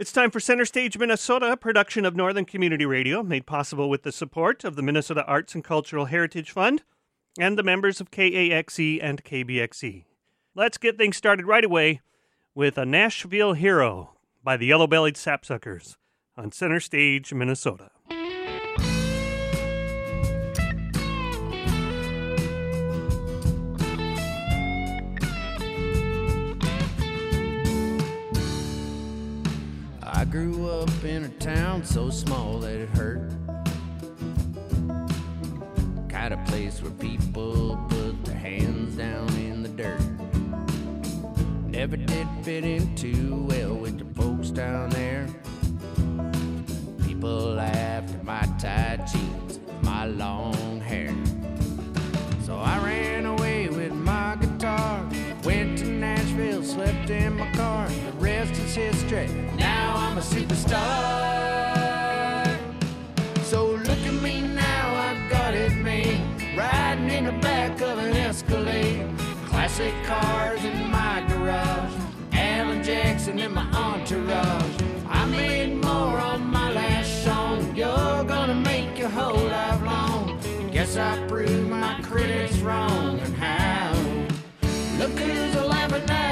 It's time for Center Stage Minnesota, a production of Northern Community Radio, made possible with the support of the Minnesota Arts and Cultural Heritage Fund and the members of KAXE and KBXE. Let's get things started right away with A Nashville Hero by the Yellow-Bellied Sapsuckers on Center Stage, Minnesota. I grew up in a town so small that it hurt. Kind of place where people put their hands down in the dirt. Never did fit in too well with the folks down there. People laughed at my tight jeans, my long hair. So I ran away with my guitar, went to Nashville, slept in my car. The rest is history. Now I'm a superstar. So look at me now, I've got it made. Riding in the back of an Escalade. Classic cars in my garage. Alan Jackson in my entourage. I made more on my last song. You're gonna make your whole life long. Guess I proved my critics wrong. And how? Look who's alive now.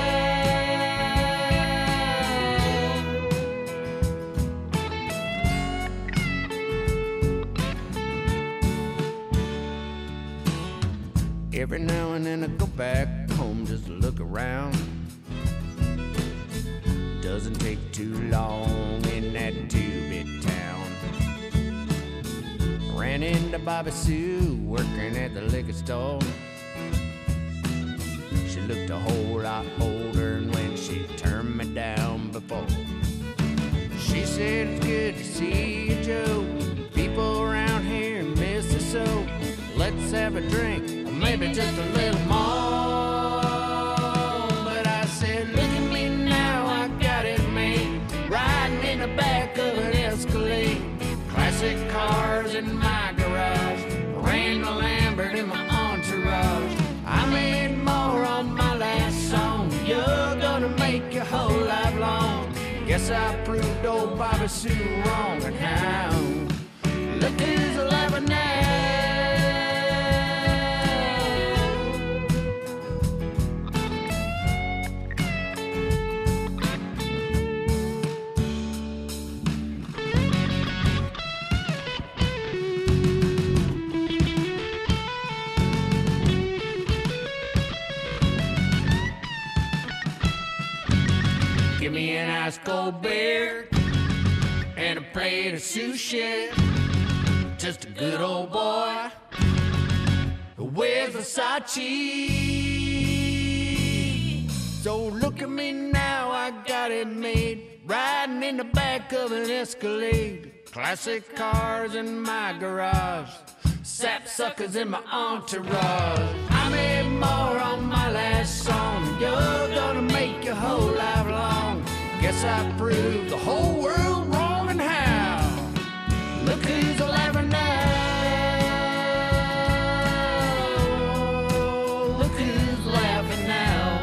Every now and then I go back home just to look around. Doesn't take too long in that two-bit town. Ran into Bobby Sue working at the liquor store. She looked a whole lot older than when she turned me down before. She said, it's good to see you, Joe. People around here miss us so. Let's have a drink, or maybe just a little more. But I said, look at me now, I got it made. Riding in the back of an Escalade. Classic cars in my garage. Randall Lambert in my entourage. I made more on my last song. You're gonna make your whole life long. Guess I proved old Bobby Sue wrong. And how? Look who's alive now. Give me an ice cold beer and a plate of sushi. Just a good old boy who wears Versace. So look at me now, I got it made. Riding in the back of an Escalade. Classic cars in my garage. Sapsuckers in my entourage. I made more on my last song. You're gonna make your whole life long. Guess I proved the whole world wrong. And how? Look who's laughing now. Look who's laughing now.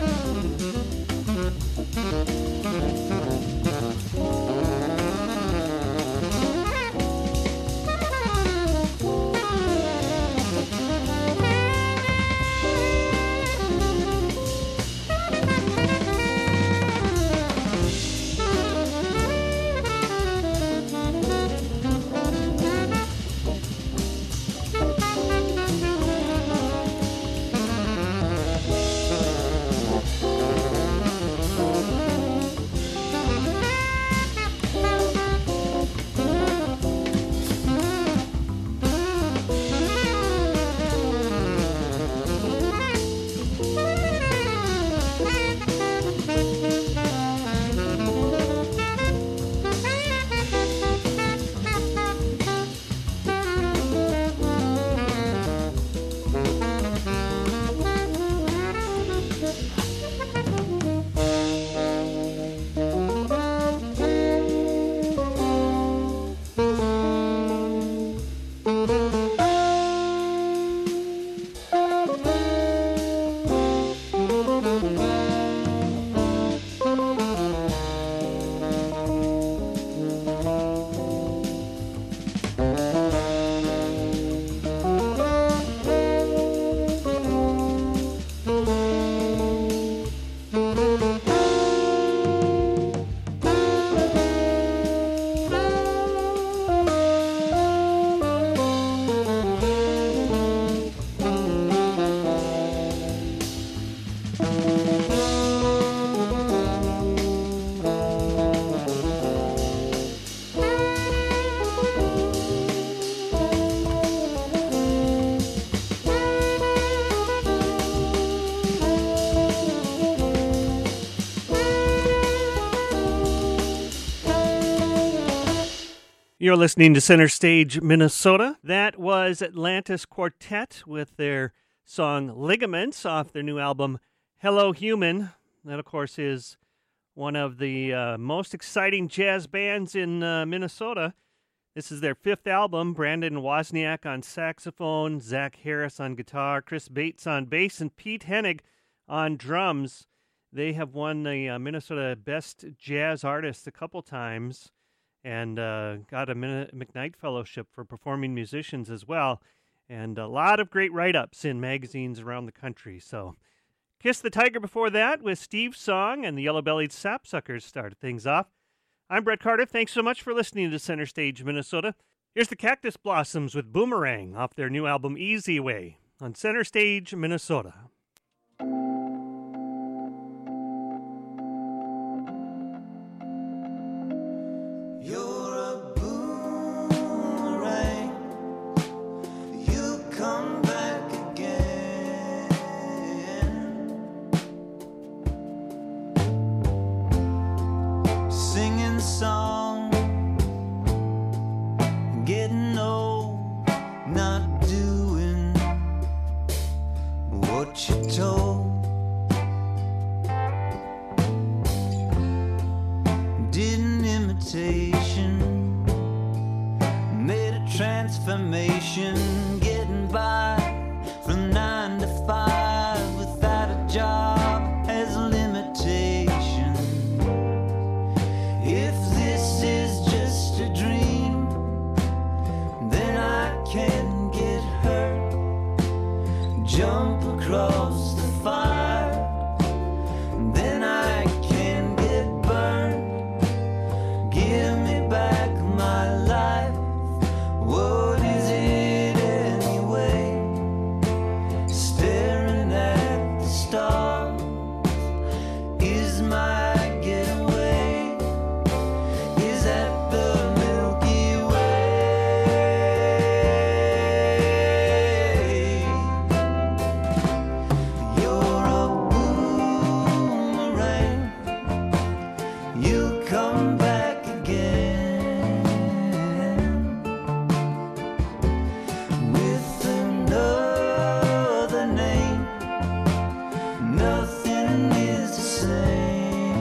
You're listening to Center Stage, Minnesota. That was Atlantis Quartet with their song Ligaments off their new album, Hello Human. That, of course, is one of the most exciting jazz bands in Minnesota. This is their fifth album. Brandon Wozniak on saxophone, Zach Harris on guitar, Chris Bates on bass, and Pete Hennig on drums. They have won the Minnesota Best Jazz Artist a couple times, and got a McKnight Fellowship for Performing Musicians as well, and a lot of great write-ups in magazines around the country. So Kiss the Tiger before that with Steve's song, and the Yellow-Bellied Sapsuckers started things off. I'm Brett Carter. Thanks so much for listening to Center Stage, Minnesota. Here's the Cactus Blossoms with Boomerang off their new album Easy Way on Center Stage, Minnesota. Transformation, getting by from 9 to 5 without a job as a limitation. If this is just a dream, then I can get hurt, jump across the fire, then I can get burned. Give me back my life. What is it anyway? Staring at the stars is my getaway. Is that the Milky Way? You're a boomerang. You come back again. Nothing is the same.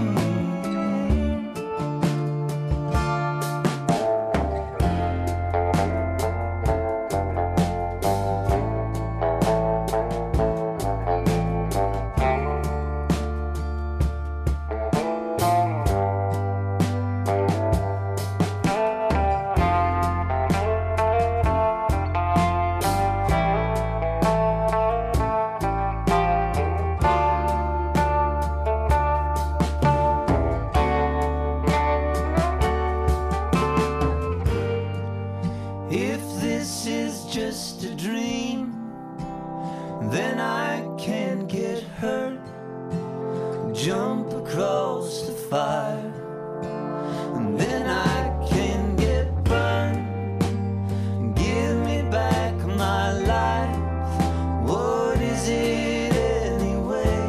jump across the fire, and then I can get burned. Give me back my life. What is it anyway?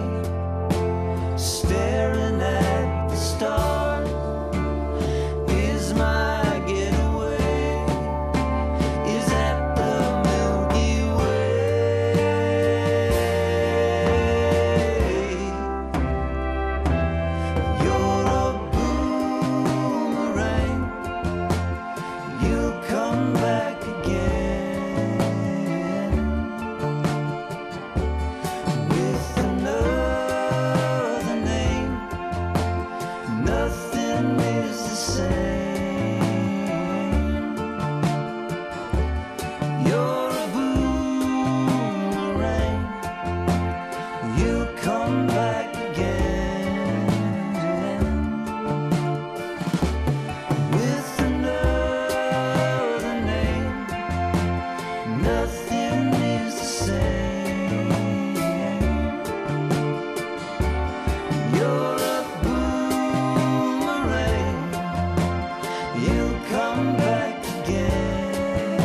Staring at the stars is my getaway. Is at the Milky Way. You're a boomerang. You'll come back again with another name. Nothing is the same. You're a boomerang. You come back again with another name. Nothing is the same. You're a boomerang. You come back again.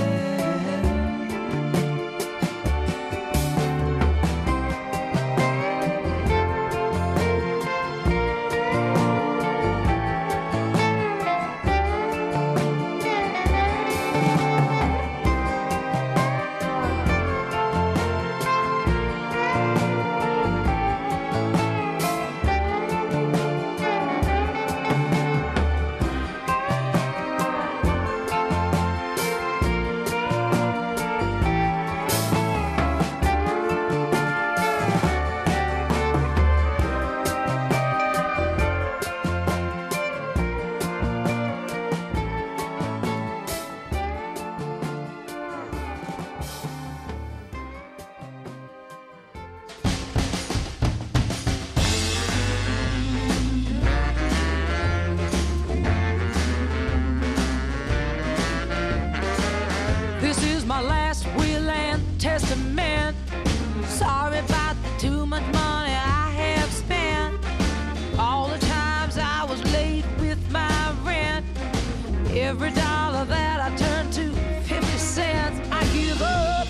This is my last will and testament. Sorry about the too much money I have spent. All the times I was late with my rent. Every dollar that I turned to 50 cents, I give up.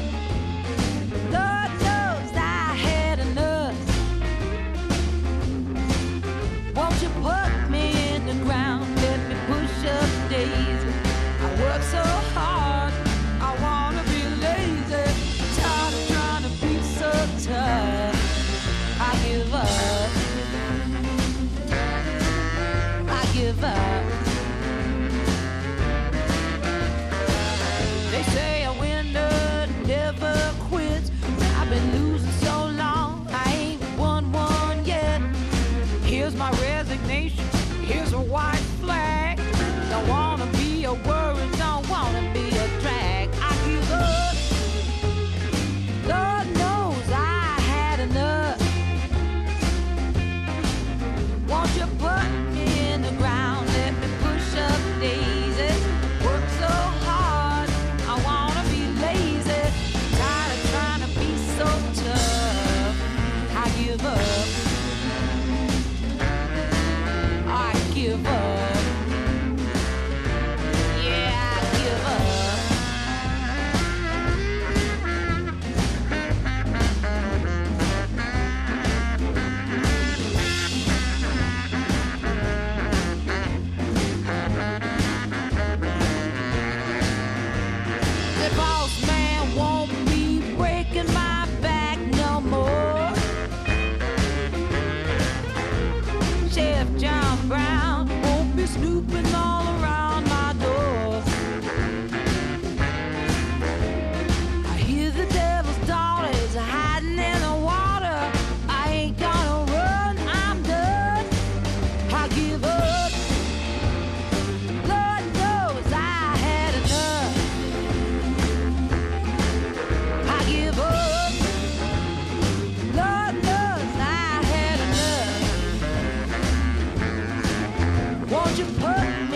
Lord knows I had enough. Won't you put me in the ground? Let me push up daisies. I work so hard, I wanna be lazy. Tired of trying to be so tough. I give up. I give up. They say a winner never quits. I've been losing so long, I ain't won one yet. Here's my resignation, here's a white flag. Don't wanna be a worry, don't wanna be a drag. I give up. Lord knows I had enough. Won't you put me in the ground? Let me push up daisies. Work so hard, I wanna be lazy. Tired of trying to be so tough. I give up. I give up. Yeah, I give up. The boss man won't be breaking my back no more. Chef John Brown won't be snooping all around my door. I hear the devil's daughters hiding in the water. I ain't gonna run, I'm done. I give up. Lord knows I had enough. I give up. Lord knows I had enough. Won't you put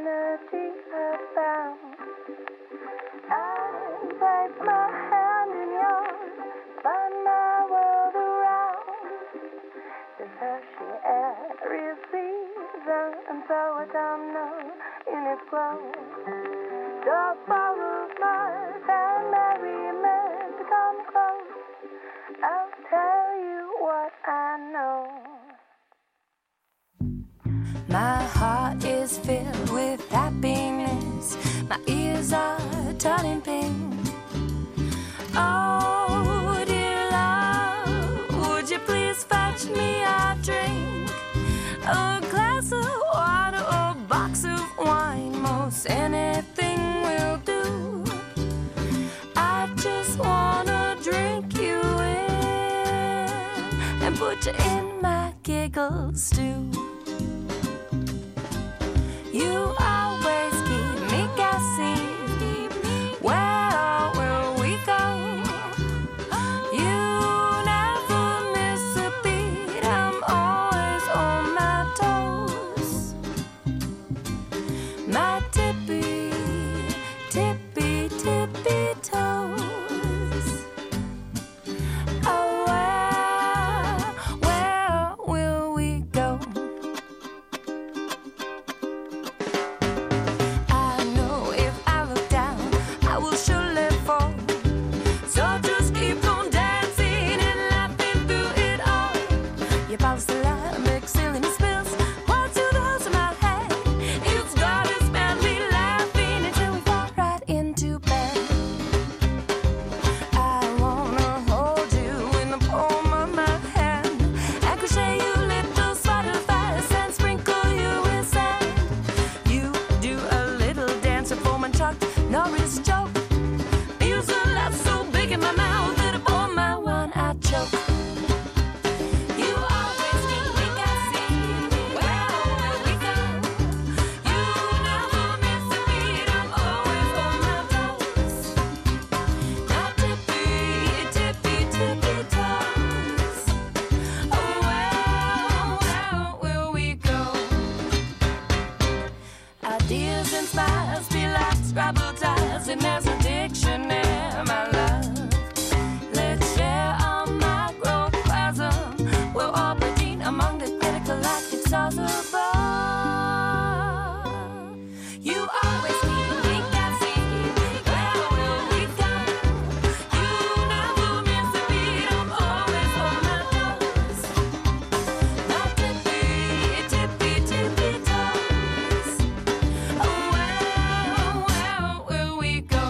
eternity abound. I place my hand in yours, find my world around. It's hushy every season, and so autumnal in its glow. Dog follows Mars, and merry men to come close. I'll tell you what I know. My heart is filled with happiness. My ears are turning pink. Oh, dear love, would you please fetch me a drink? A glass of water or a box of wine, most anything will do. I just wanna drink you in and put you in my giggles too. You always keep me guessing. Where will we go? You never miss a beat. I'm always on my toes. My tippy, tippy, tippy toes. Oh, where will we go? I know if I look down, I will surely fall. So just keep on dancing and laughing through it all. You polish the light, make silly spills, while to the holes in my head. It's got us madly laughing until we fall right into bed. I wanna hold you in the palm of my hand and crochet you little butterflies and sprinkle you with sand. You do a little dance of foam and chalk, Norris joke. Feels a lot so big in my mouth that upon my one I choke. You always keep me guessing. Where will we go? You never miss a beat. I'm always on my toes. My tippy, tippy, tippy toes. Oh, where will we go? Ideas and smiles be like Scrabble tiles, and there's a dictionary, my love. Let's share our microcosm. We'll all be dean among the critical like it's all above. You always keep me guessing. Where will we go? You never miss a beat. I'm always on my toes. My tippy, tippy, tippy toes. Oh, where will we go?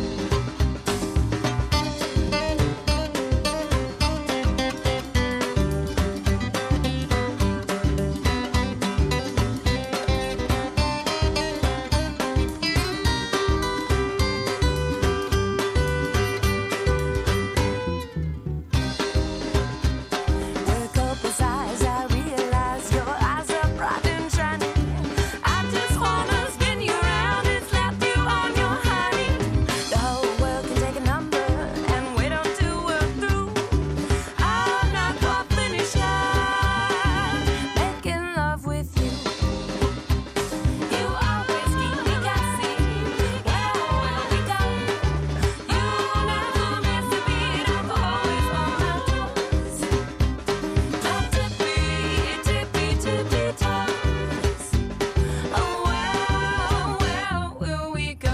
Look up his eyes, I realize your eyes are bright and shining. I just wanna spin you around and slap you on your honey. The whole world can take a number and wait until we're through. I'm not quite finished yet, making love with you. You always keep me guessing. Where will we go? You never miss a beat. I'm always on my toes. My tippy, tippy, tippy toes. Oh, where will we go?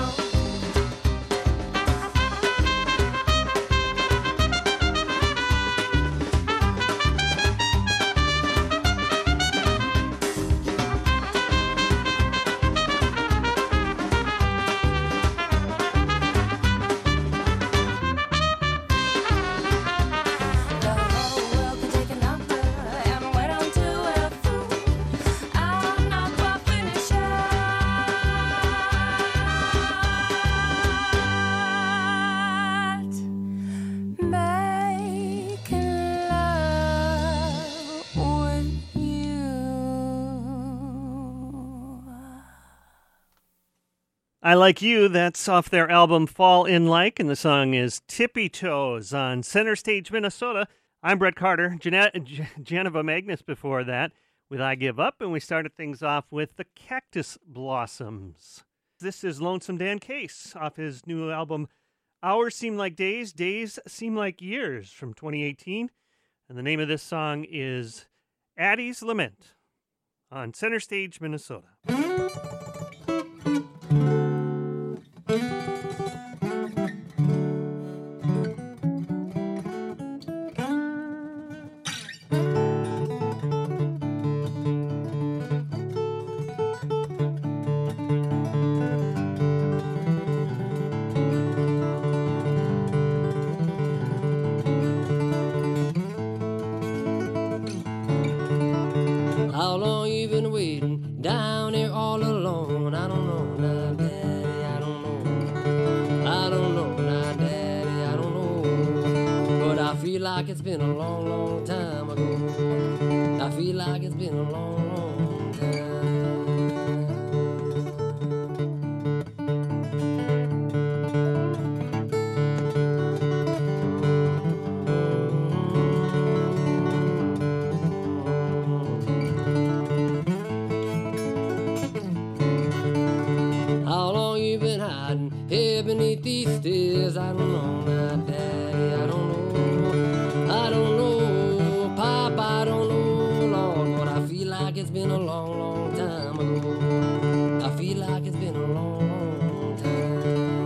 The whole world can take a number and wait until we're through. I'm not quite finished yet, making love with you. I Like You, that's off their album Fall in Like, and the song is Tippy Toes on Center Stage, Minnesota. I'm Brett Carter. Geneva Magnus before that with I Give Up, and we started things off with the Cactus Blossoms. This is Lonesome Dan Case off his new album Hours Seem Like Days, Days Seem Like Years from 2018. And the name of this song is Addie's Lament on Center Stage, Minnesota. How long you been waiting down here all alone? I don't know now, Daddy, I don't know. I don't know now, Daddy, I don't know. But I feel like it's been a long, long time ago. I feel like it's been a long, long time. How long you been hiding here beneath these stairs? I don't know now, Daddy, I don't know. I don't know, Pop, I don't know, Lord, but I feel like it's been a long, long time ago. I feel like it's been a long, long time.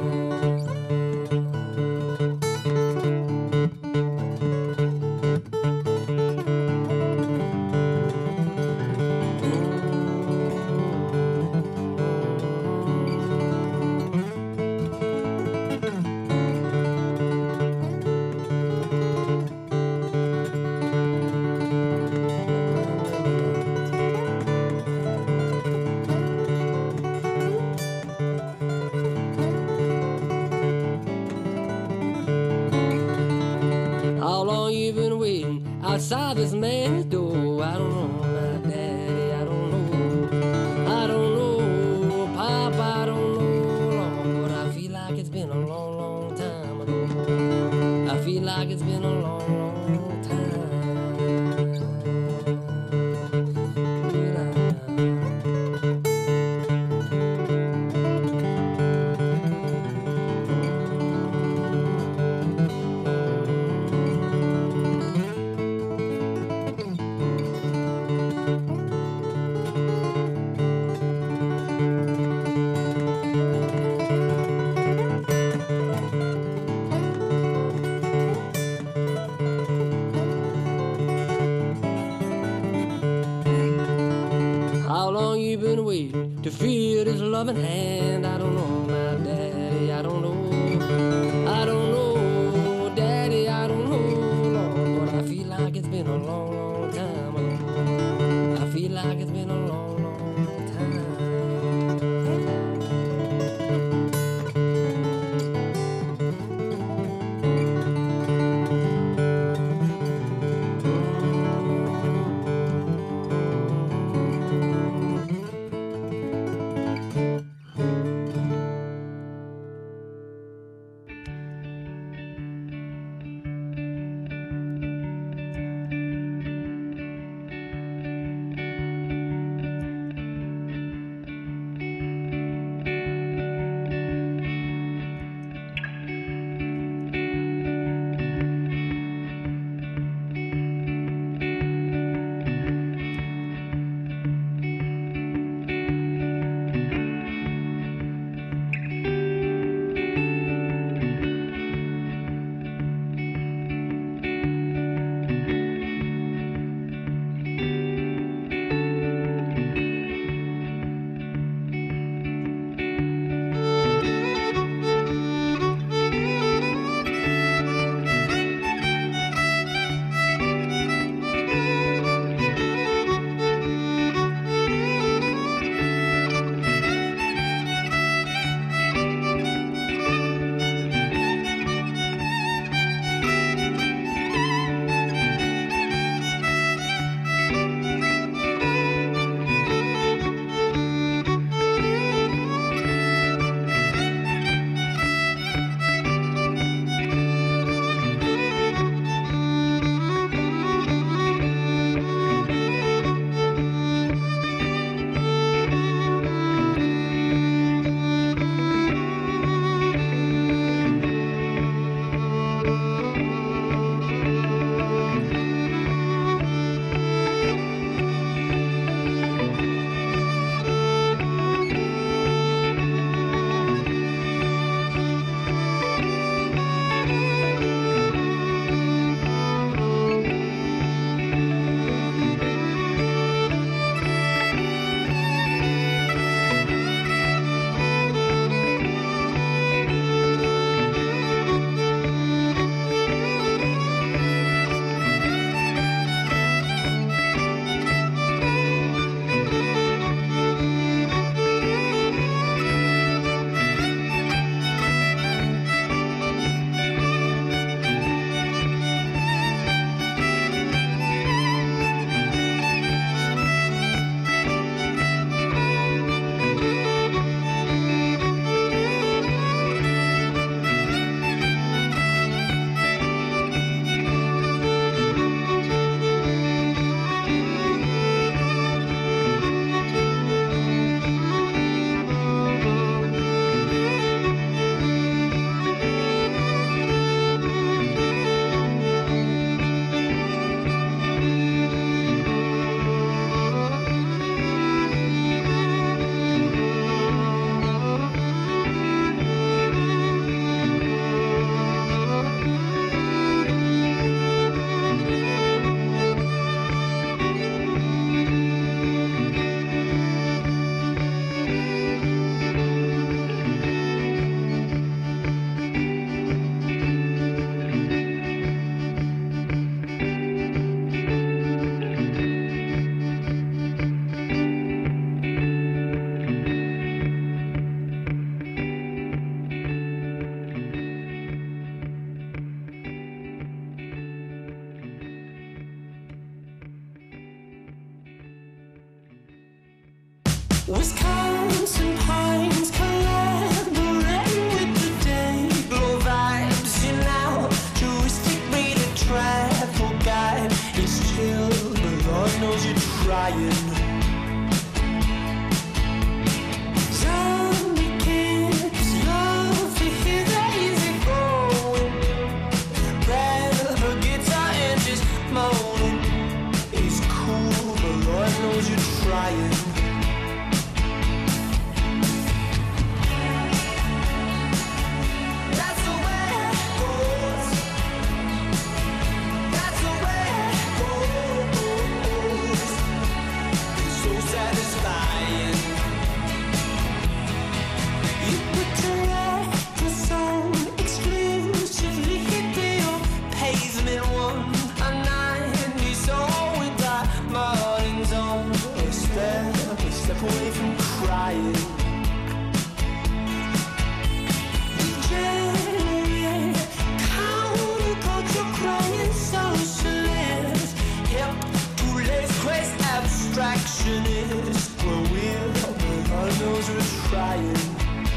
How long you been waiting outside this man's door? I don't know, now, Daddy, I don't know. I don't know, Pop, I don't know, Lord, but I feel like it's been a long, long time ago. I feel like it's been a long, long time. How long you been waiting to feel this loving hand? I don't know, my Daddy, I don't know. I don't know, Daddy, I don't know, Lord, but I feel like it's been a long, long time ago. I feel like it's been a long, long time. Wisconsin pines collaborating with the day. Glow vibes, you know, touristic rated travel guide. It's chill, but Lord knows you're trying. Zombie camps, love to hear that easy going. Rather guitar and just moaning. It's cool, but Lord knows you're trying. Step away from crying. Degenerate, counterculture, crying socialist, hip to lace craze abstractionist. Well, we're God knows we're trying.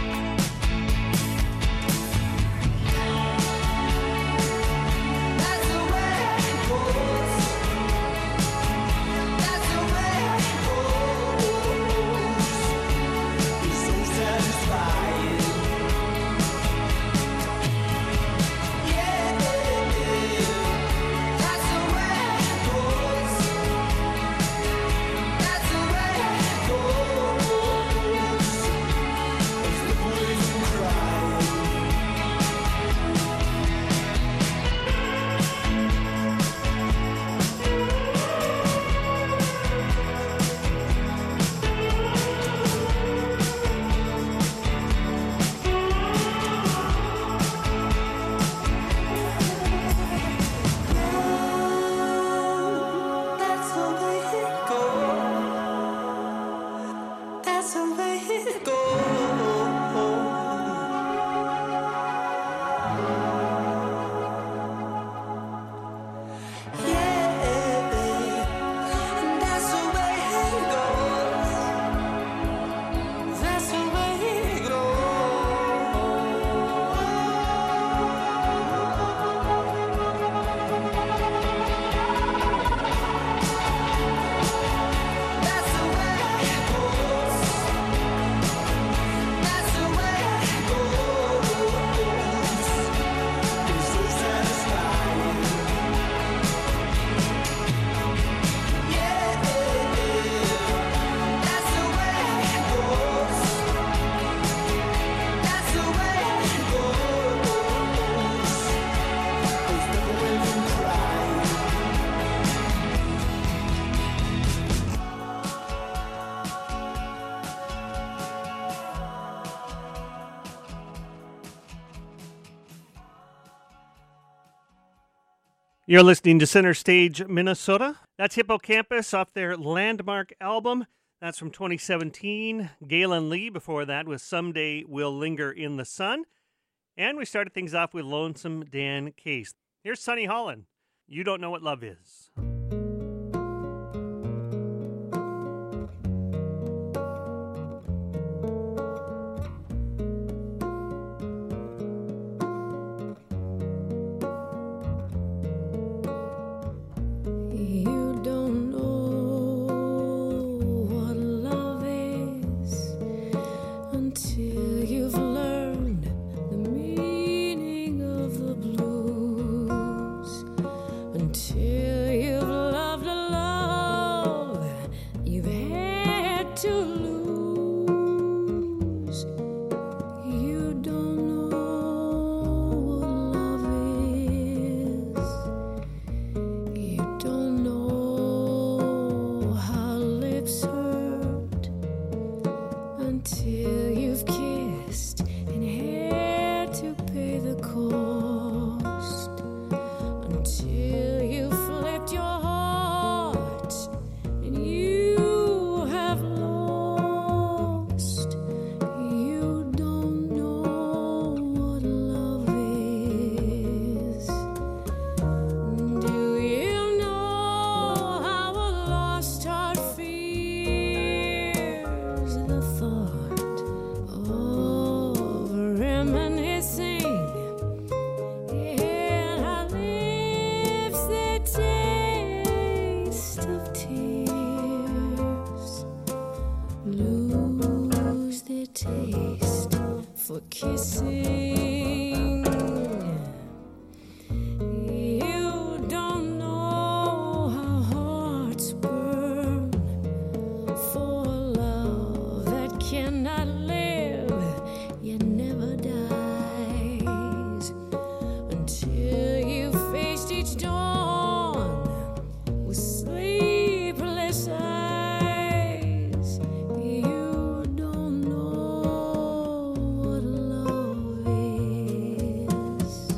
You're listening to Center Stage, Minnesota. That's Hippocampus off their landmark album. That's from 2017. Galen Lee before that was Someday We'll Linger in the Sun. And we started things off with Lonesome Dan Case. Here's Sonny Holland. You Don't Know What Love Is. You don't know what love is until you've learned the meaning of the blues, until you've learned for kissing. You don't know how hearts burn for love that cannot live, yet never dies, until you faced each dawn with sleepless eyes. You don't know what love is.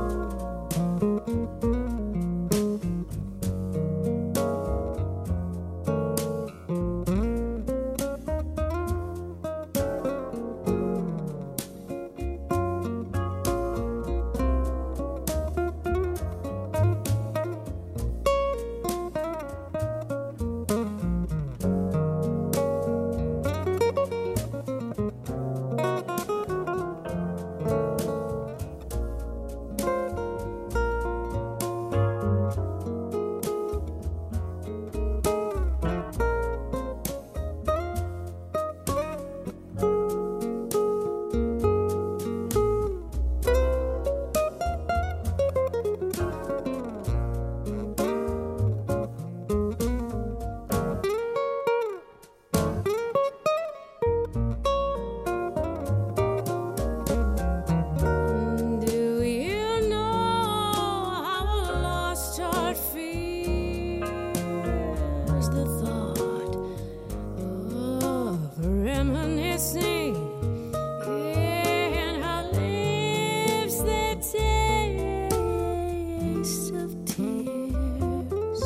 Do you know how a lost heart feels? The thought of reminiscing in her lips, the taste of tears,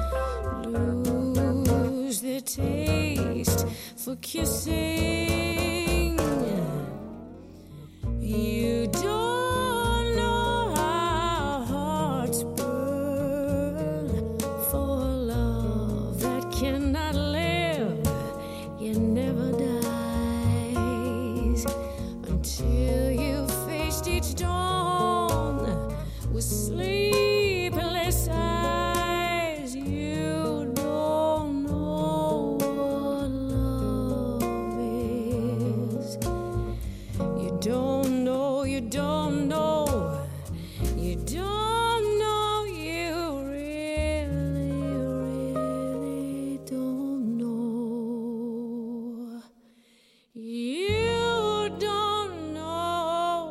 lose the taste for kissing. You don't know how hearts burn for love that cannot live, yet never dies, until you faced each dawn with sleepless eyes. You don't know what love is. You don't know, you don't know, you don't know, you really, really don't know. You don't know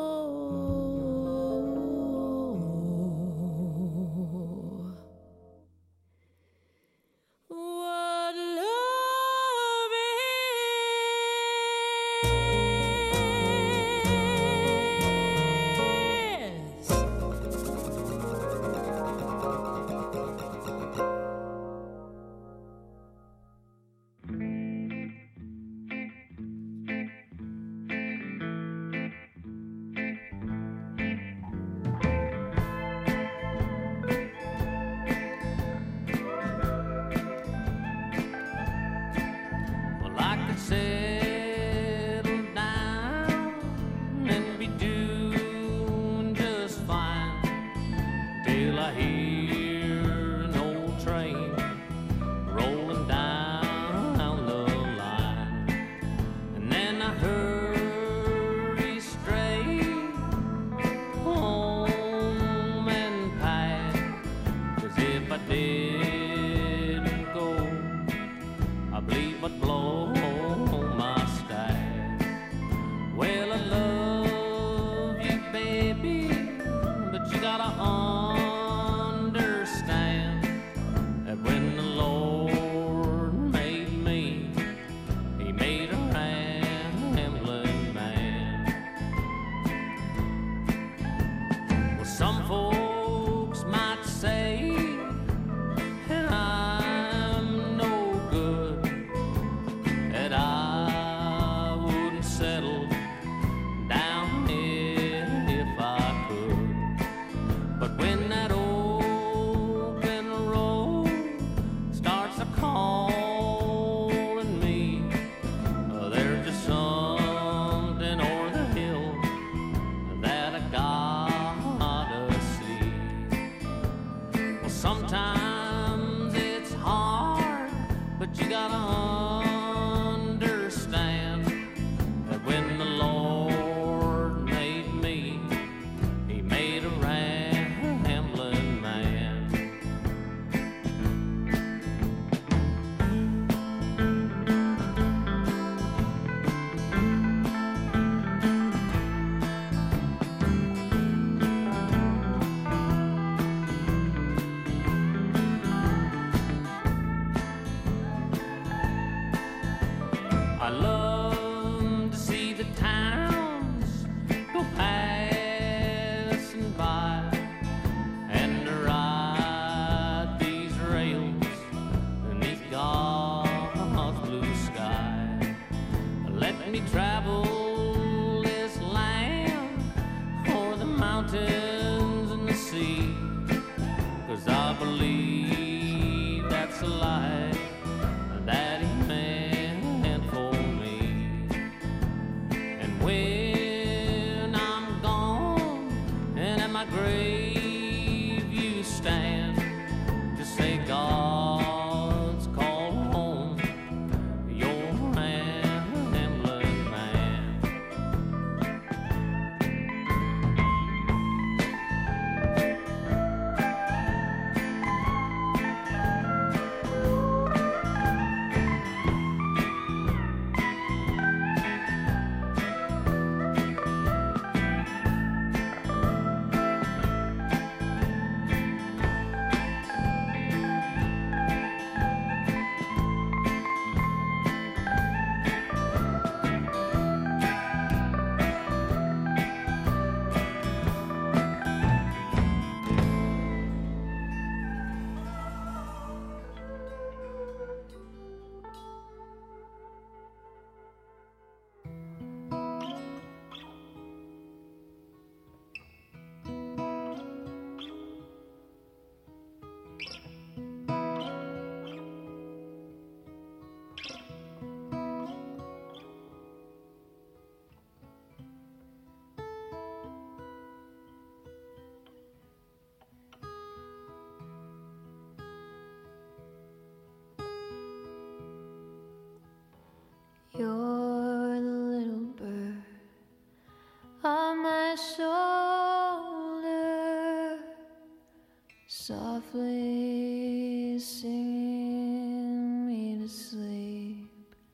what love is. on my shoulder, softly singing me to sleep.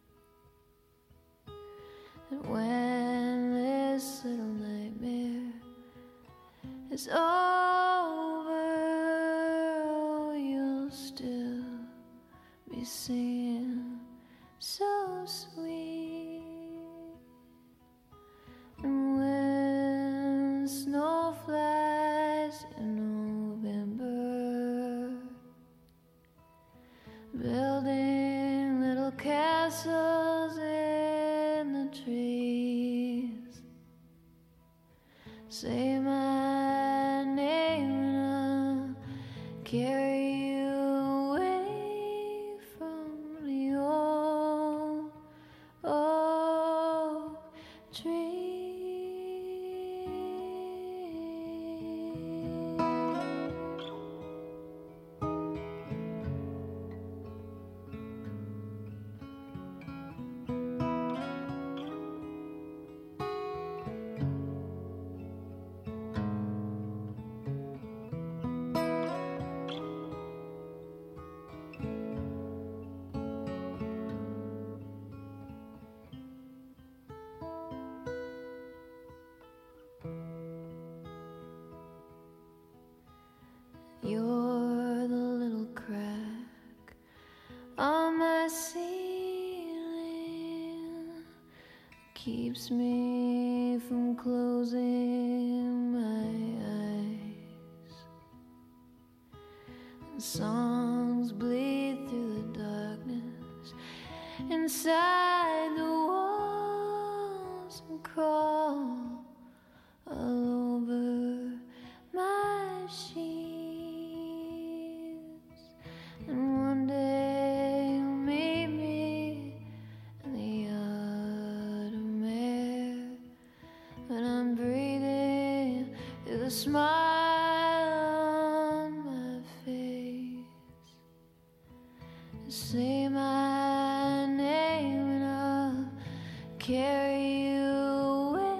And when this little nightmare is over, you'll still be singing so sweet. And when snow flies in November, building little castles in the trees, say my name and I'll carry you away from the old oak tree. You're the little crack on my ceiling, keeps me from closing my eyes. And songs bleed through the darkness inside the walls and crawl all over my sheets. And one day you'll meet me in the autumn air, when I'm breathing through the smile on my face. Say my name and I'll carry you away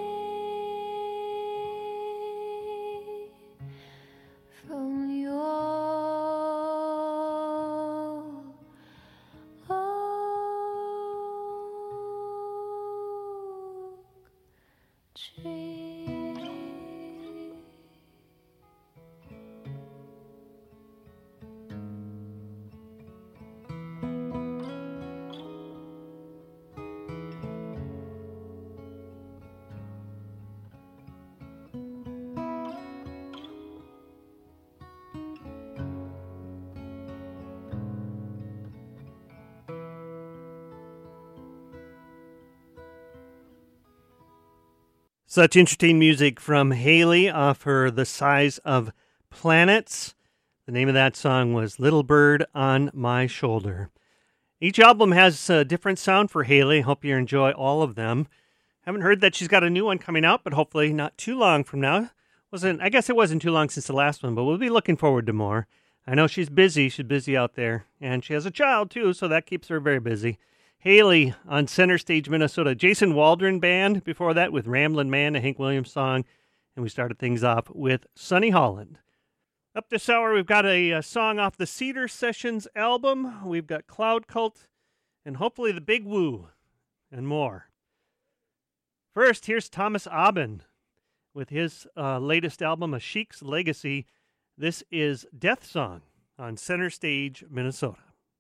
from your oak tree. Such interesting music from Haley off her The Size of Planets. The name of that song was Little Bird on My Shoulder. Each album has a different sound for Haley. Hope you enjoy all of them. Haven't heard that she's got a new one coming out, but hopefully not too long from now. I guess it wasn't too long since the last one, but we'll be looking forward to more. I know she's busy. She's busy out there. And she has a child, too, so that keeps her very busy. Haley on Center Stage, Minnesota. Jason Waldron Band before that with Ramblin' Man, a Hank Williams song. And we started things off with Sonny Holland. Up this hour, we've got a song off the Cedar Sessions album. We've got Cloud Cult and hopefully The Big Woo and more. First, here's Thomas Aben with his latest album, A Sheik's Legacy. This is Death Song on Center Stage, Minnesota.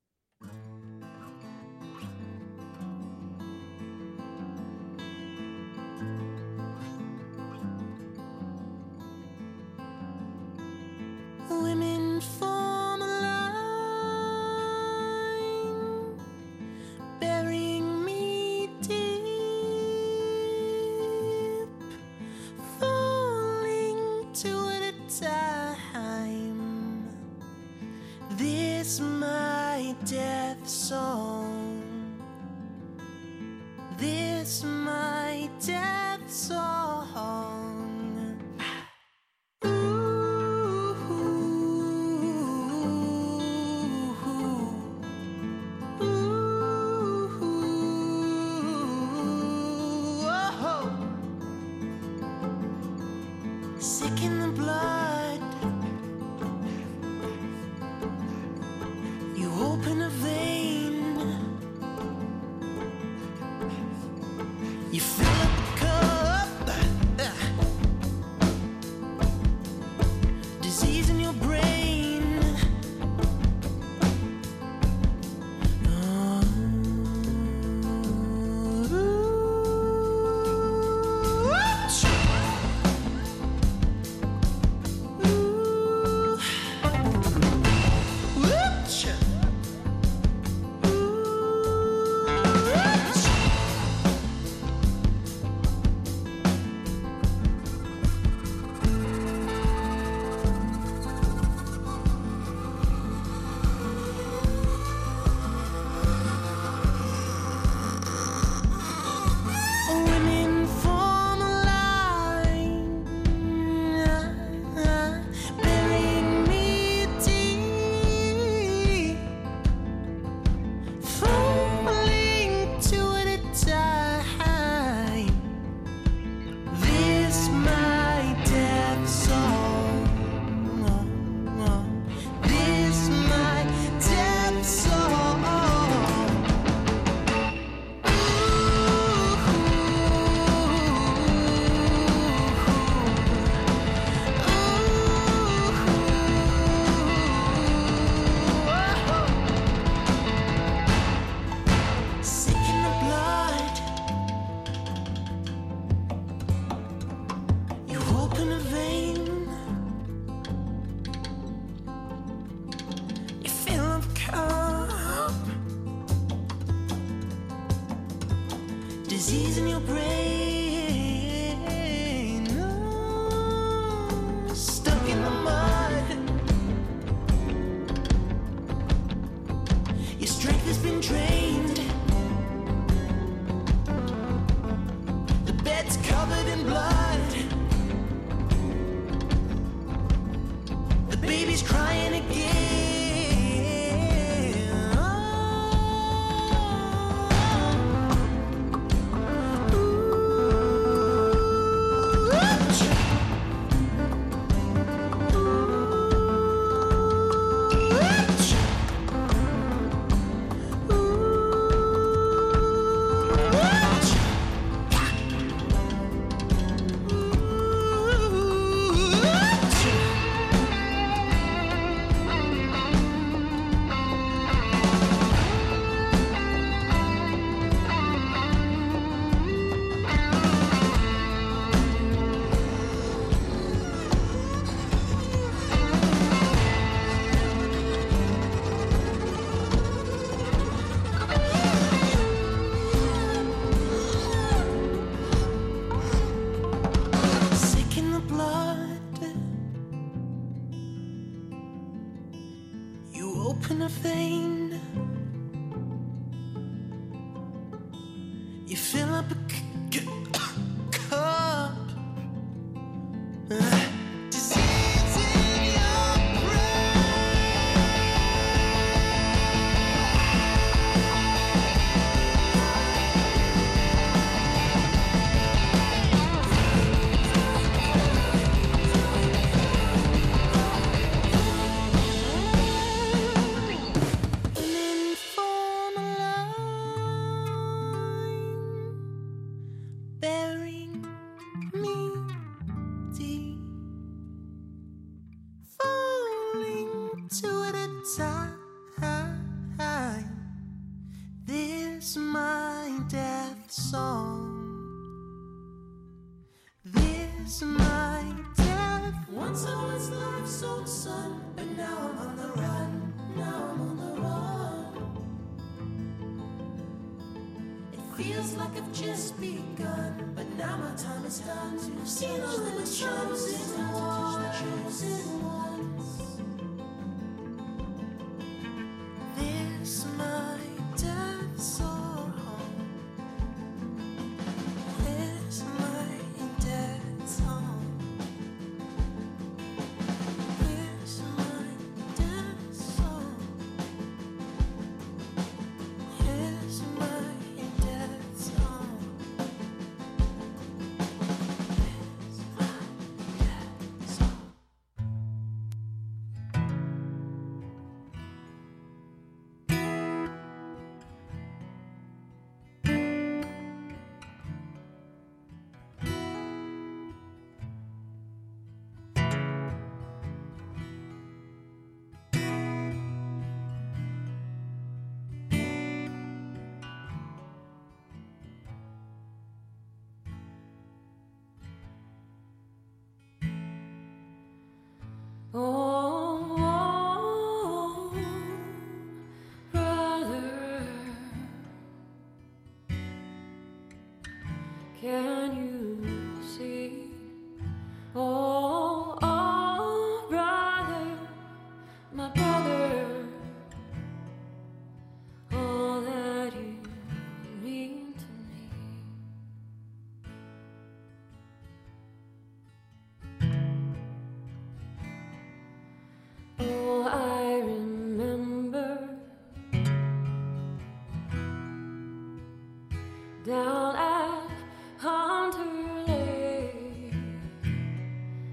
Women form a line, burying me deep, falling two at a time. This my death song. This my death song. open a vein, you fill up a cup, disease in your brain, stuck in the mud. Your strength has been drained. The bed's covered in blood. The baby's crying again. Sick in the blood, you open a vein, you fill up a cup. Disease in your an informal line bearing me deep, falling two at a time. This my death song. This my death. Once I was life's old son, but now I'm on the run. Now I'm on the run. It feels like I've just begun, but now my time is done to see all the chosen ones. This my death song. This my death song. This my death song. This my death song. This my death song. Oh, brother, can you see? Oh, brother, my brother, all that you mean to me. Oh, I remember down at Hunter Lake,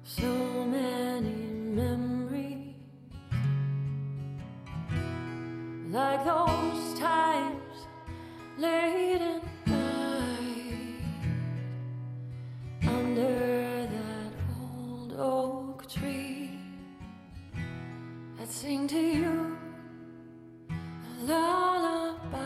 So many memories, like those times late at night under that old oak tree. I'd sing to you a lullaby.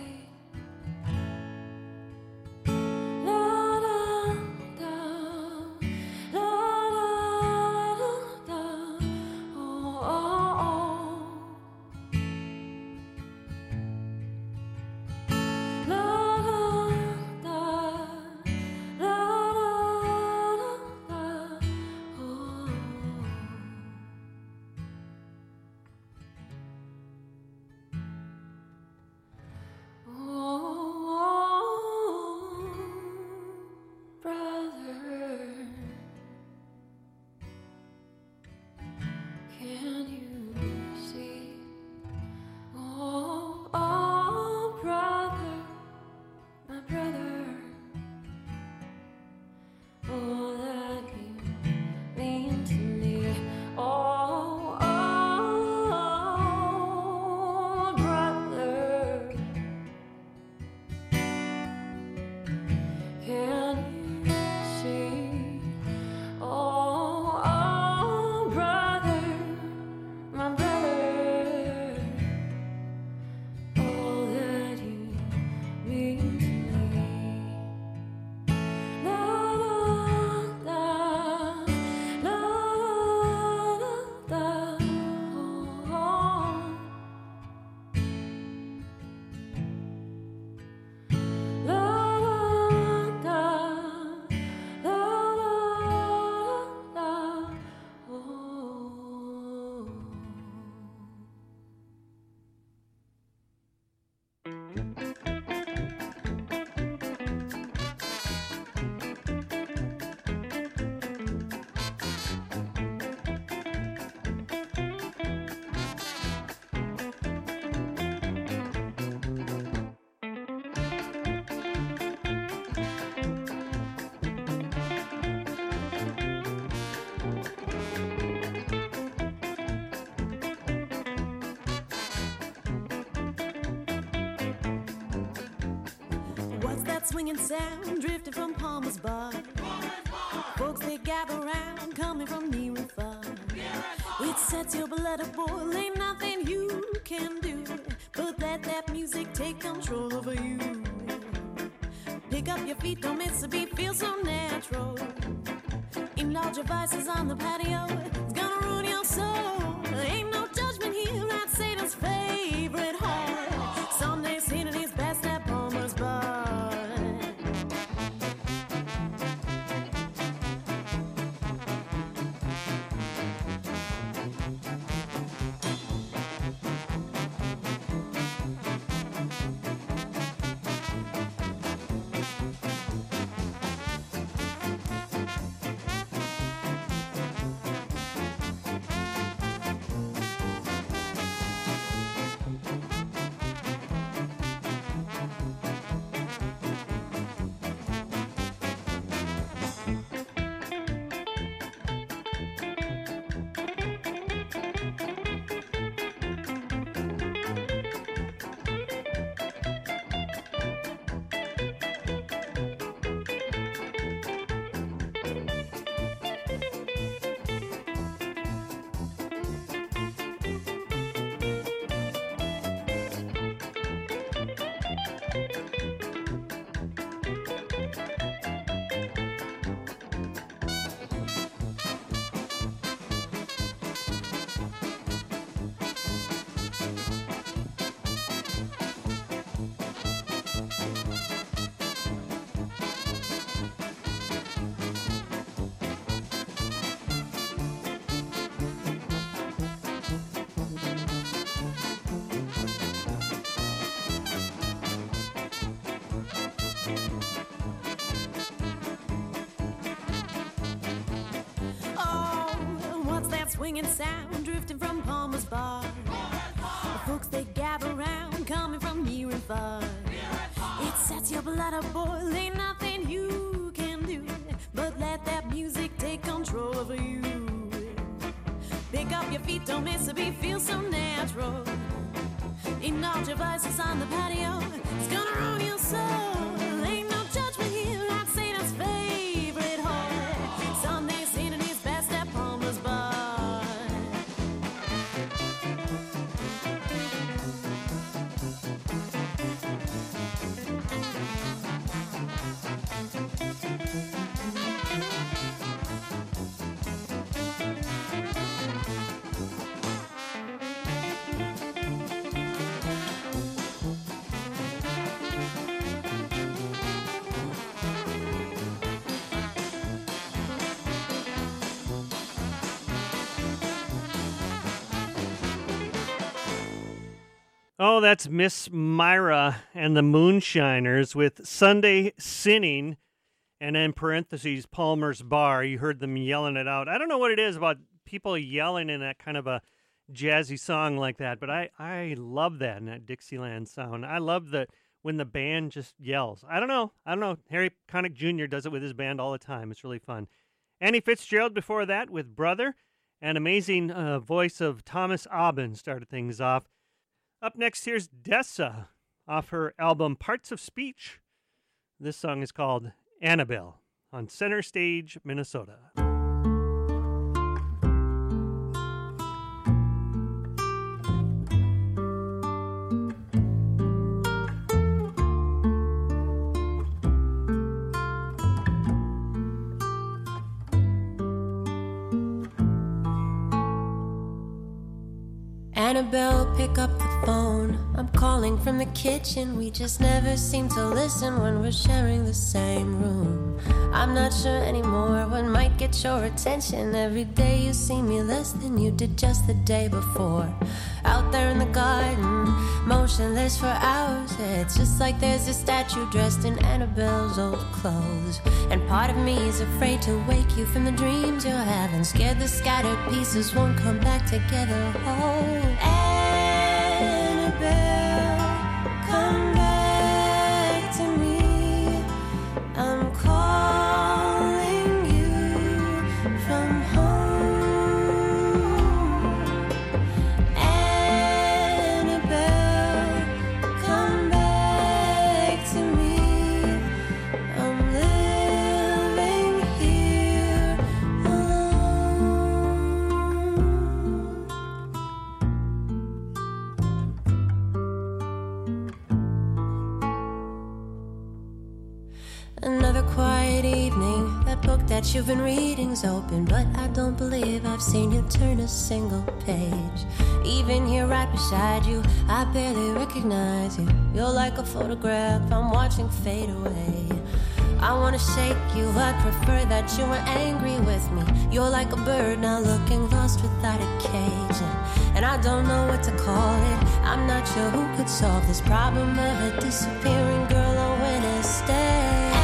Swinging sound drifting from Palmer's Bar. Folks they gather round coming from near and far. It sets your blood a boil, ain't nothing you can do but let that music take control over you. Pick up your feet, don't miss a beat, feel so natural. Indulge your vices on the patio, it's gonna ruin your soul. Ain't no judgment here at Satan's favorite hall. Someday Satan is best at Palmer's Bar. Swinging sound drifting from Palmer's Bar. The folks they gather round coming from near and far. It sets your blood a boil, ain't nothing you can do but let that music take control over you. feet don't miss a beat, feel so natural. Eating all your vices on the patio, it's gonna ruin your soul. Ain't no judgment here, I'd say that's favorite hole. Sunday seen it his best at Palmer's Bar. Oh, that's Miss Myra and the Moonshiners with Sunday Sinning, and in parentheses, Palmer's Bar. You heard them yelling it out. I don't know what it is about people yelling in that kind of a jazzy song like that, but I love that in that Dixieland sound. I love that when the band just yells. I don't know. Harry Connick Jr. does it with his band all the time. It's really fun. Annie Fitzgerald before that with Brother, and amazing voice of Thomas Aubin started things off. Up next, here's Dessa off her album Parts of Speech. This song is called Annabelle on Center Stage, Minnesota. Annabelle, pick up the phone. I'm calling from the kitchen. We just never seem to listen when we're sharing the same room. I'm not sure anymore what might get your attention. Every day you see me less than you did just the day before. Out there in the garden, motionless for hours. It's just like there's a statue dressed in Annabelle's old clothes. And part of me is afraid to wake you from the dreams you're having. Scared the scattered pieces won't come back together whole. Annabelle, come back to me. I'm calling you from home. Annabelle, come back to me. I'm living here alone. Another quiet evening. That book that you've been reading's open, but I don't believe I've seen you turn a single page. Even here right beside you, I barely recognize you. You're like a photograph I'm watching fade away. I wanna shake you, I'd prefer that you were angry with me. You're like a bird now looking lost without a cage. And I don't know what to call it. I'm not sure who could solve this problem of a disappearing girl or Wednesday.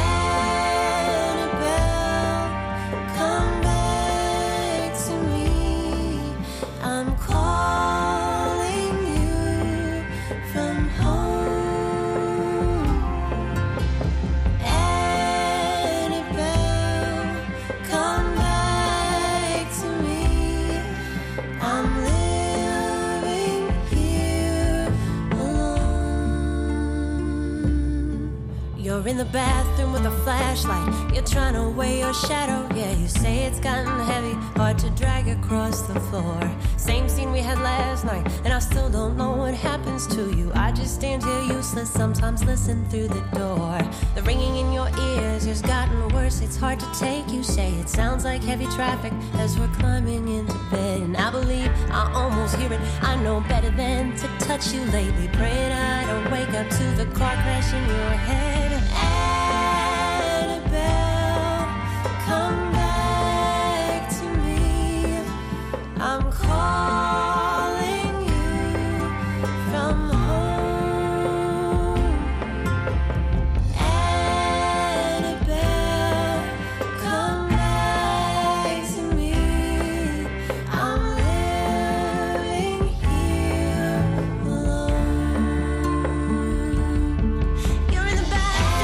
Annabelle, come back to me. I'm calling you from home. Annabelle, come back to me. I'm living here alone. You're in the bathroom with a flashlight. You're trying to weigh your shadow. Yeah, you say it's gotten heavy, hard to drag across the floor. Same scene we had last night, and I still don't know what happens to you. I just stand here useless, sometimes listen through the door. The ringing in your ears has gotten worse, it's hard to take. You say it sounds like heavy traffic as we're climbing into bed. And I believe I almost hear it. I know better than to touch you lately. Praying I don't wake up to the car crash in your head. Annabelle, come back to me. I'm calling you from home. Annabelle, come back to me. I'm living here alone. You're in the bathroom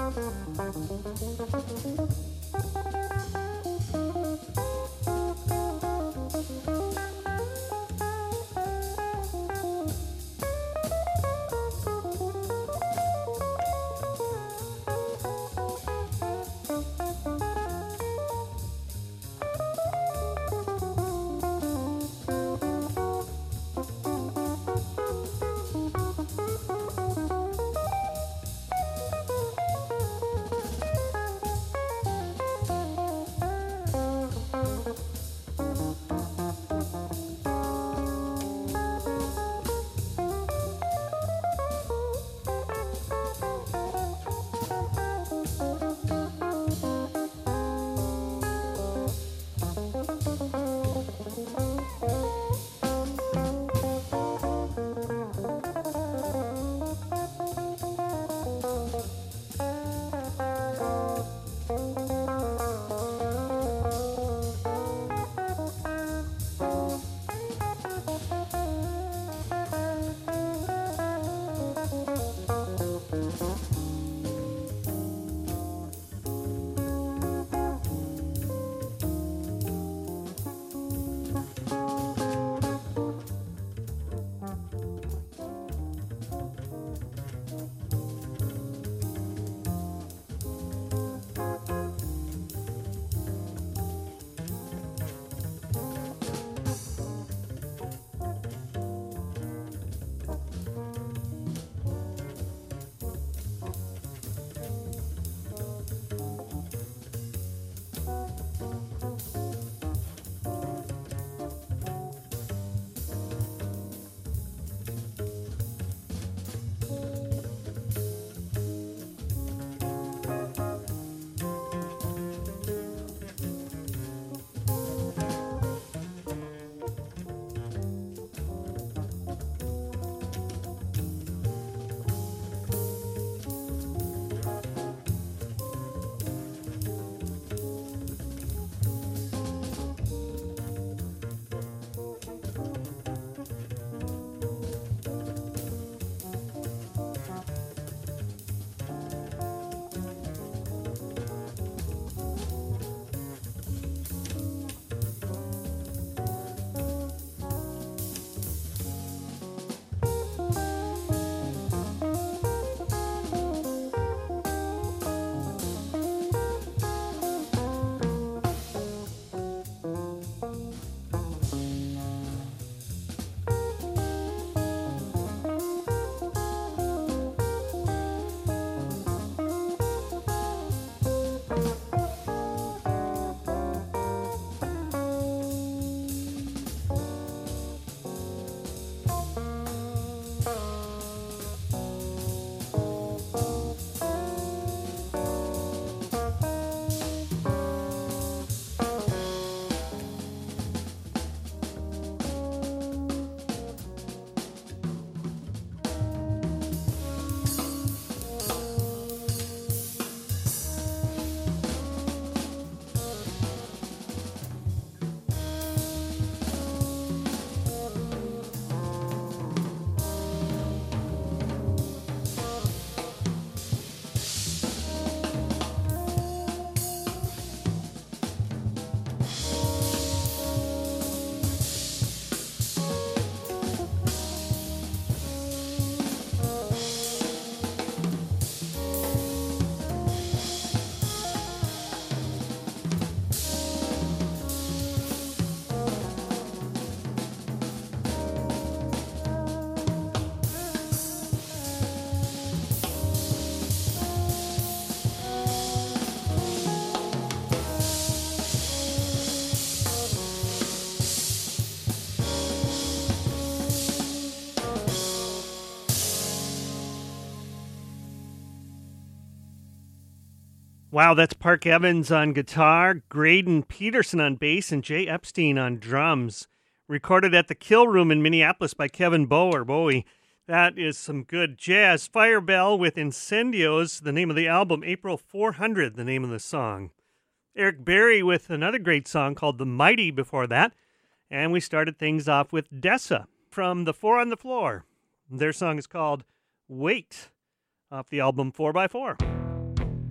Wow, that's Park Evans on guitar, Graydon Peterson on bass, and Jay Epstein on drums. Recorded at the Kill Room in Minneapolis by Kevin Bowie. That is some good jazz. Firebell with Incendios, the name of the album. April 400, the name of the song. Eric Berry with another great song called The Mighty before that. And we started things off with Dessa from the Four on the Floor. Their song is called Wait, off the album 4x4.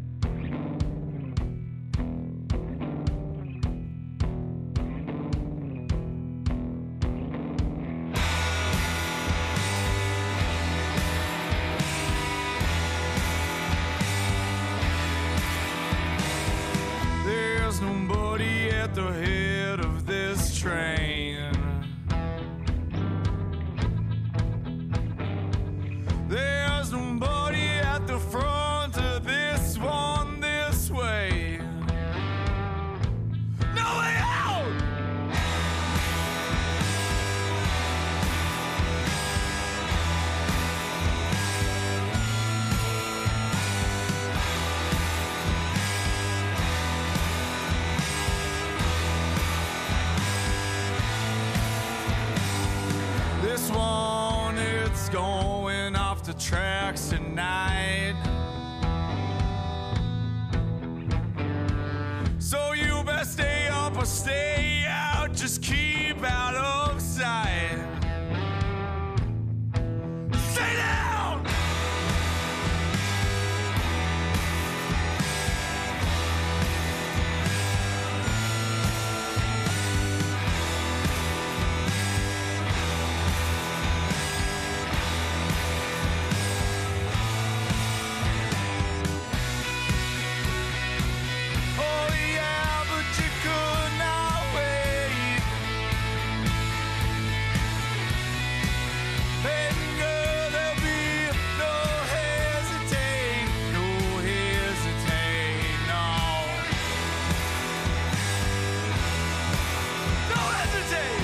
at the head of this train. There's nobody at the front of this one this way. No way out! This one, it's going off the tracks tonight. So you best stay up or stay out, just keep out of sight. Stay down! Oh yeah, but you could not wait. And girl, there'll be no hesitate, no hesitate, no. No hesitate!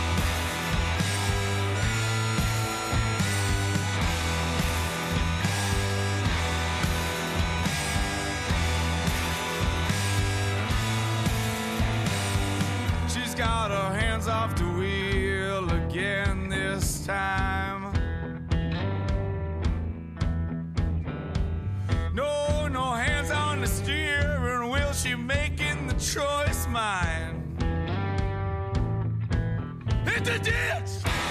She's got her hands off the wheel again this time. No, no hands on the steering wheel. She making the choice mine. Hit the ditch!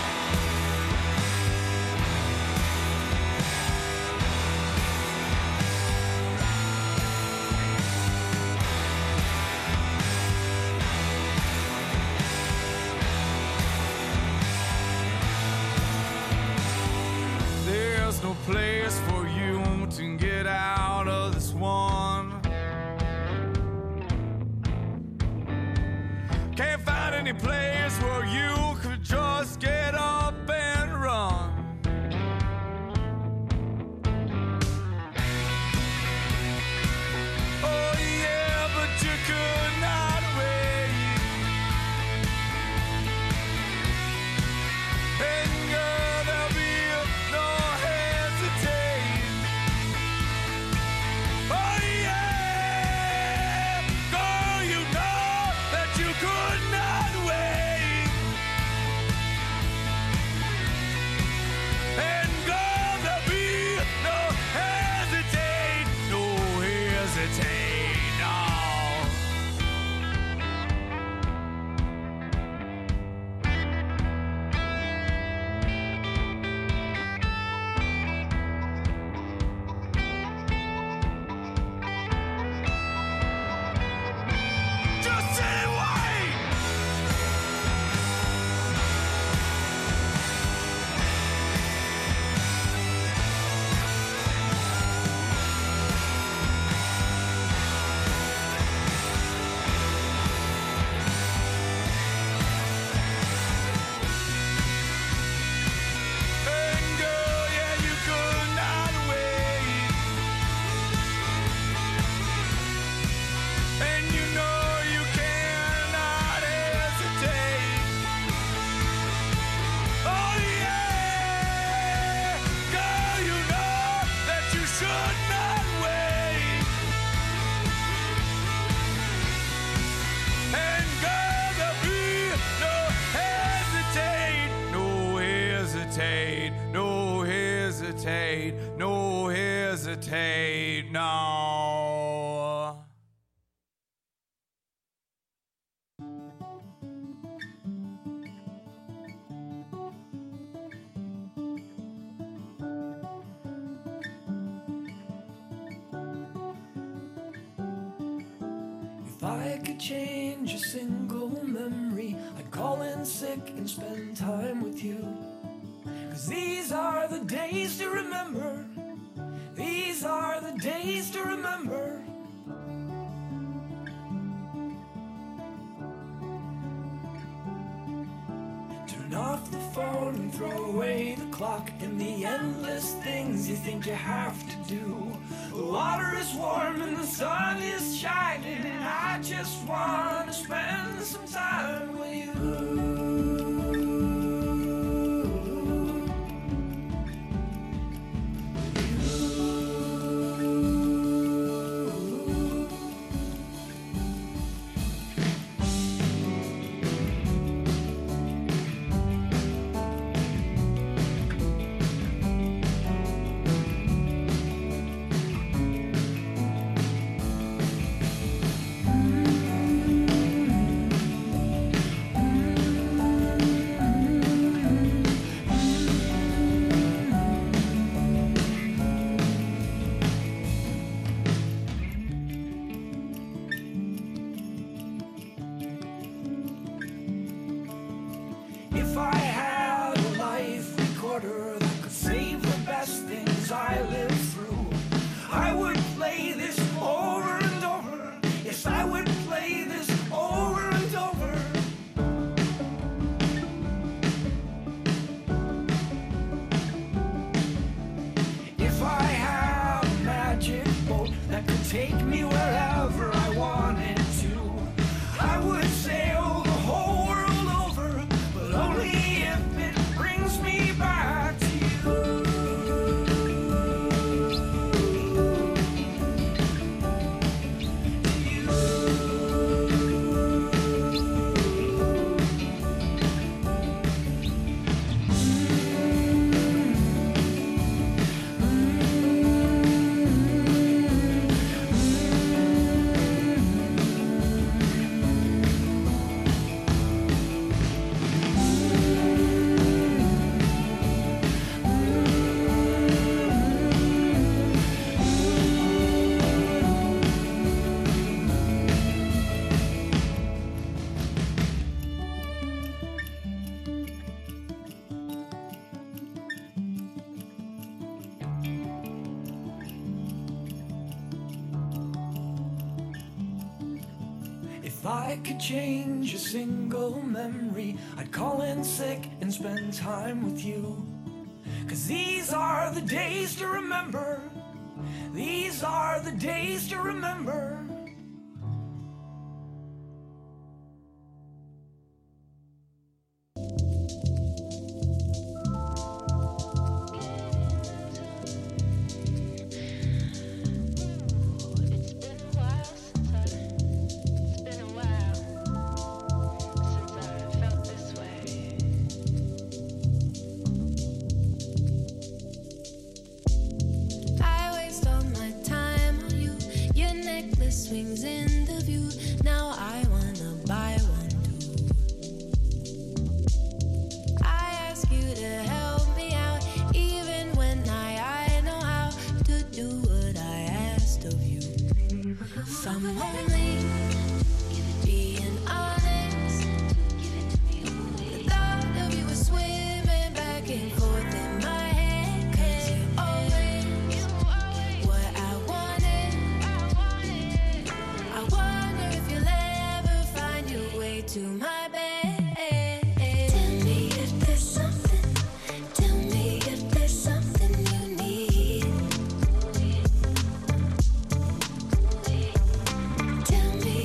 There's no place for you to get out of this one. Can't find any place where you could just get up and run. Oh yeah, but you could not wait. And girl, there'll be no hesitate. Oh yeah, girl, you know that you could not wait. And girl, there'll be no hesitate, no hesitate, no. Just sit and wait. And girl, yeah, you could not wait. And you know you cannot hesitate. Oh yeah, girl, you know that you should not wait. And girl, there'll be no hesitate, no hesitate, no hesitate, no hesitate, no. If I could change a single memory, I'd call in sick and spend time with you. 'Cause these are the days to remember. These are the days to remember. phone and throw away the clock and the endless things you think you have to do. The water is warm and the sun is shining, and I just want to spend some time with you. If I had a life recorder that could save the best things I lived through, I would play this over and over. Yes, I would play this over and over. If I had a magic boat that could take me wherever I wanted to, I would sail the whole world over, but only if it brings me back to you. If I could change a single memory, I'd call in sick and spend time with you. 'Cause these are the days to remember. These are the days to remember. I waste all my time on you. Your necklace swings in the view. Now I wanna buy one too. I ask you to help me out, even when I know how to do what I asked of you. If I'm only being honest, the thought of you was swimming back and forth in my head. 'Cause you're always what I wanted. I wonder if you'll ever find your way to my bed. Tell me if there's something. Tell me if there's something you need. Tell me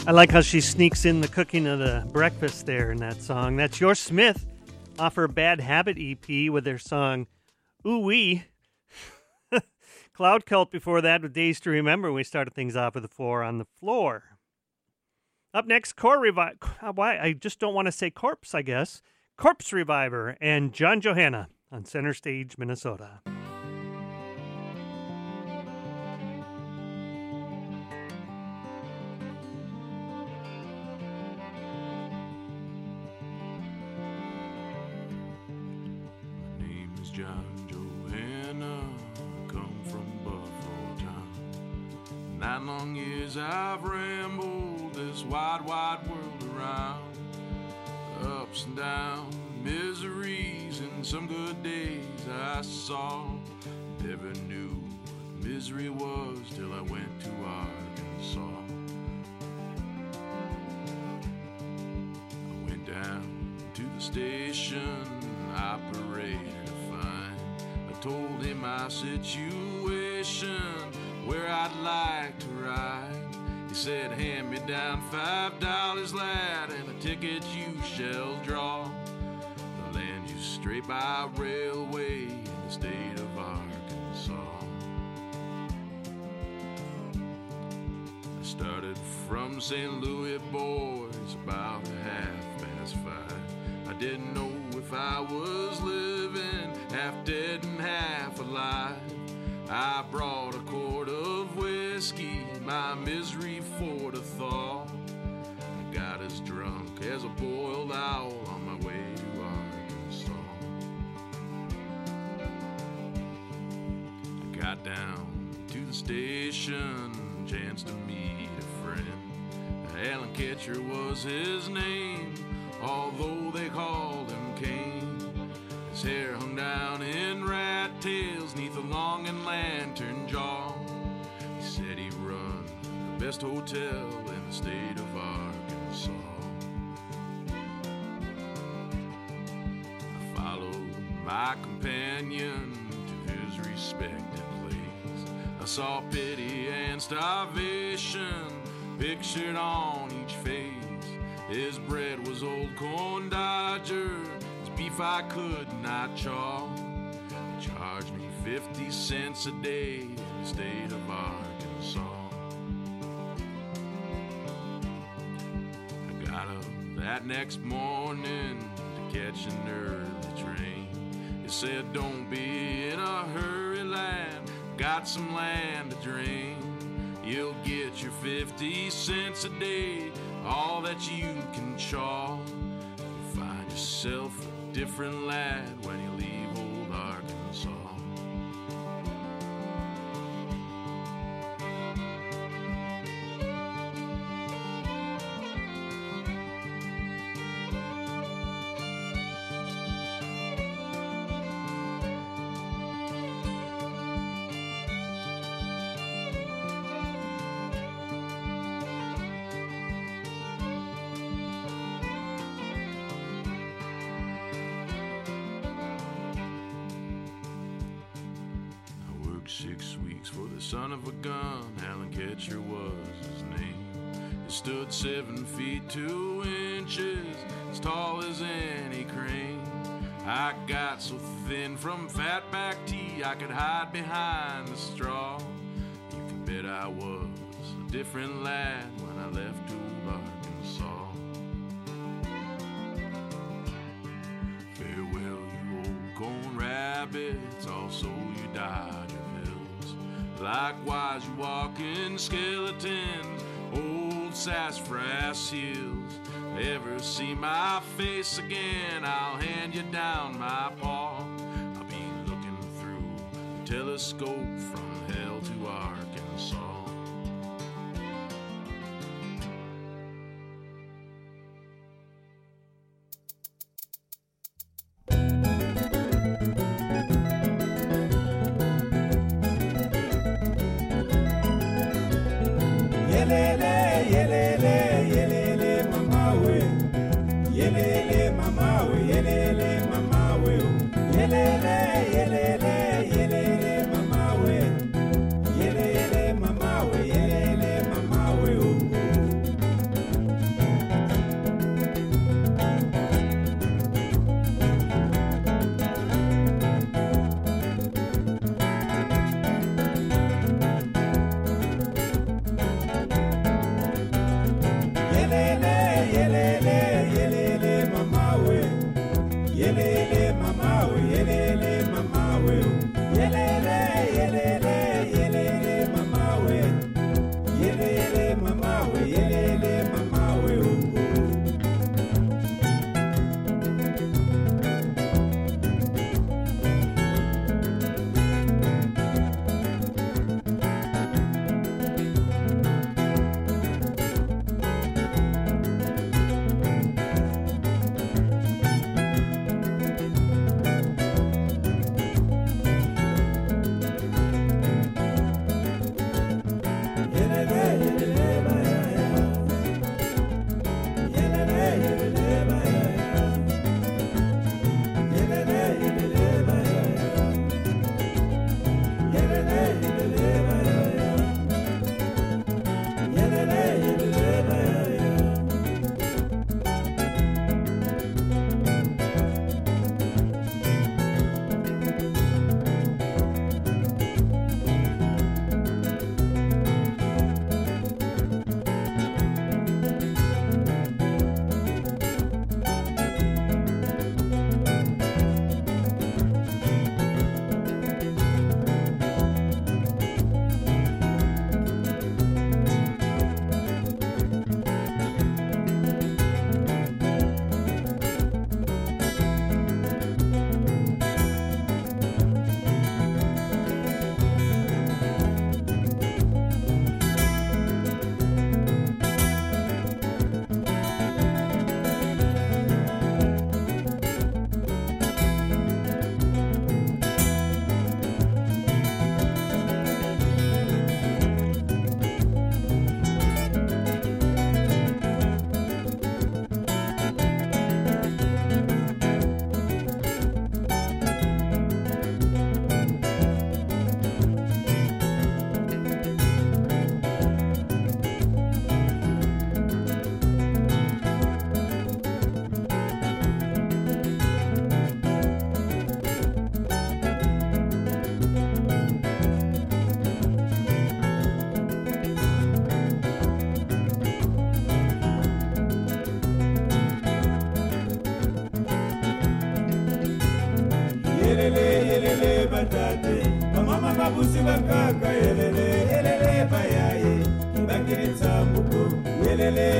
I like how she sneaks in the cooking of the breakfast there in that song. That's Your Smith off her Bad Habit EP with their song Ooh Wee. Cloud Cult before that with Days to Remember. We started things off with the 4 on the Floor. Up next, I just don't want to say Corpse, I guess. Corpse Reviver and John Johanna on Center Stage, Minnesota. John Johanna, come from Buffalo town. 9 long years I've rambled this wide, wide world around. Ups and downs, miseries, and some good days I saw. Never knew what misery was till I went to Arkansas. I went down to the station, operator I told him my situation, where I'd like to ride. He said, hand me down $5, lad, and a ticket you shall draw. I'll land you straight by railway in the state of Arkansas. I started from St. Louis, boys, about 5:30. I didn't know if I was living, half dead and half alive. I brought a quart of whiskey, my misery for to thaw. I got as drunk as a boiled owl on my way to Arkansas. I got down to the station, chanced to meet a friend. Alan Ketcher was his name, although they called him Cain. His hair hung down in rat tails neath a long and lantern jaw. He said he run the best hotel in the state of Arkansas. I followed my companion to his respected place. I saw pity and starvation pictured on each face. His bread was old corn dodger, his beef I could not chaw. He charged me 50 cents a day in the state of Arkansas. I got up that next morning to catch an early train. It said, don't be in a hurry, lad, got some land to drain. You'll get your 50 cents a day, all that you can chaw. You'll find yourself a different lad when you leave old Arkansas. Son of a gun, Alan Ketcher was his name. He stood 7 feet 2 inches, as tall as any crane. I got so thin from fatback tea I could hide behind the straw. You can bet I was a different lad when I left old Arkansas. Farewell, you old corn rabbits, also you Dodger Hills. Likewise, you walking skeletons, old sassafras hills. Ever see my face again, I'll hand you down my paw. I'll be looking through a telescope from hell to Arkansas. musibakaka yelele yelele bayaye kibangiri tsamuko yelele